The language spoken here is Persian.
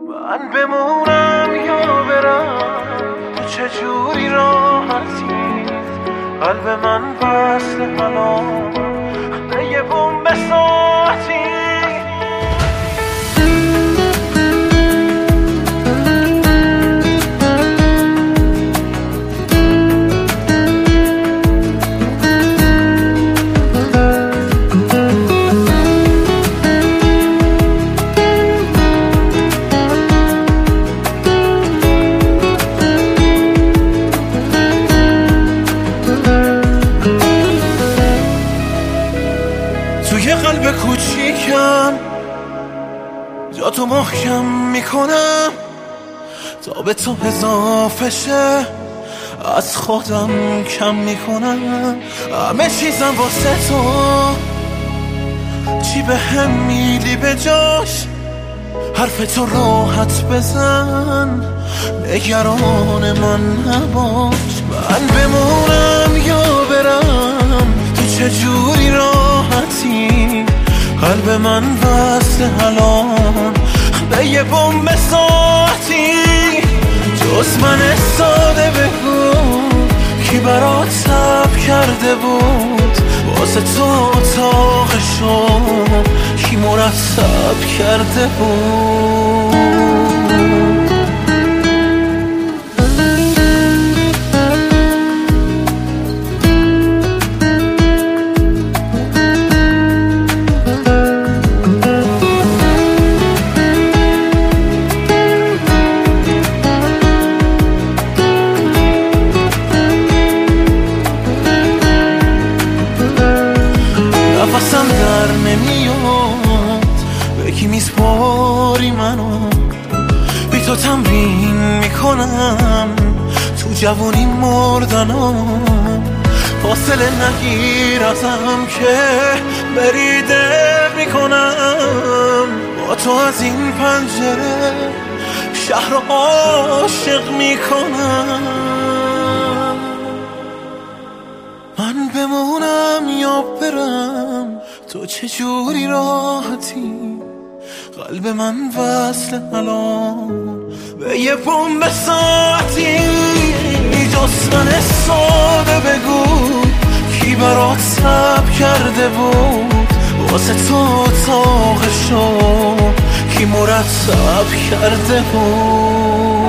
من بمونم یا برم، تو چجوری راحتی؟ قلب من وصل الان به یه بوم ساعتی. توی قلب کوچیکم جا تو محکم میکنم تا به تو اضافه شه، از خودم کم میکنم همه چیزم واسه تو. چی به هم میدی به جاش؟ حرف تو راحت بزن، نگران من نباش. من بمونم یا برم، تو چجوری راحتی؟ قلب من وصل الان به یه بوم ساعتی. جز من ساده بگو کی برات صبر کرده بود؟ واسه تو اتاقشو کی مرتب کرده بود؟ نفسم در نمیاد، به کی میسپاری منو؟ بی تو تمرین میکنم تو جوانی مردنم. فاصله نگیر ازم که بریده میکنم. با تو از این پنجره شهر رو عاشق میکنم. من بمونم یا برم، تو چجوری راحتی؟ قلب من وصل الان به یه بوم ساعتی. جز من ساده بگو کی برات صبر کرده بود؟ واسه تو اتاقشو کی مرتب کرده بود؟